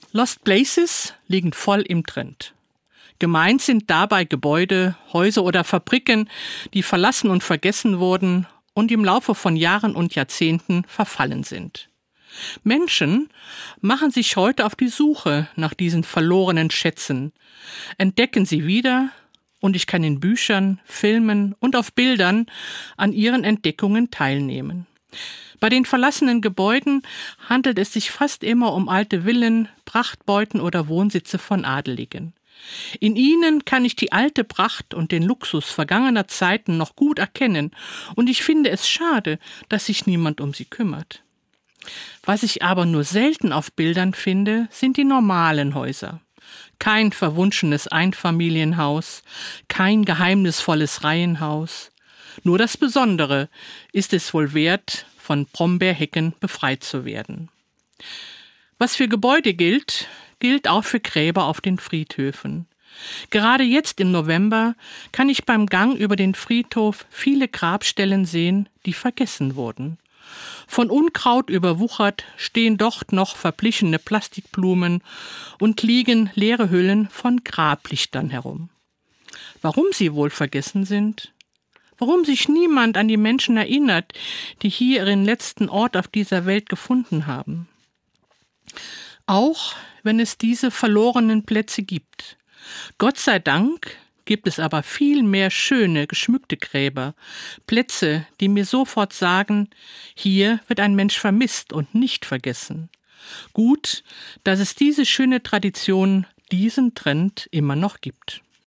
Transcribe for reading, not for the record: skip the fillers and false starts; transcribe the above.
Lost Places liegen voll im Trend. Gemeint sind dabei Gebäude, Häuser oder Fabriken, die verlassen und vergessen wurden und im Laufe von Jahren und Jahrzehnten verfallen sind. Menschen machen sich heute auf die Suche nach diesen verlorenen Schätzen, entdecken sie wieder und ich kann in Büchern, Filmen und auf Bildern an ihren Entdeckungen teilnehmen. Bei den verlassenen Gebäuden handelt es sich fast immer um alte Villen, Prachtbeuten oder Wohnsitze von Adeligen. In ihnen kann ich die alte Pracht und den Luxus vergangener Zeiten noch gut erkennen und ich finde es schade, dass sich niemand um sie kümmert. Was ich aber nur selten auf Bildern finde, sind die normalen Häuser. Kein verwunschenes Einfamilienhaus, kein geheimnisvolles Reihenhaus. Nur das Besondere ist es wohl wert, von Brombeerhecken befreit zu werden. Was für Gebäude gilt, gilt auch für Gräber auf den Friedhöfen. Gerade jetzt im November kann ich beim Gang über den Friedhof viele Grabstellen sehen, die vergessen wurden. Von Unkraut überwuchert stehen dort noch verblichene Plastikblumen und liegen leere Hüllen von Grablichtern herum. Warum sie wohl vergessen sind? Warum sich niemand an die Menschen erinnert, die hier ihren letzten Ort auf dieser Welt gefunden haben? Auch wenn es diese verlorenen Plätze gibt. Gott sei Dank gibt es aber viel mehr schöne, geschmückte Gräber, Plätze, die mir sofort sagen, hier wird ein Mensch vermisst und nicht vergessen. Gut, dass es diese schöne Tradition, diesen Trend immer noch gibt.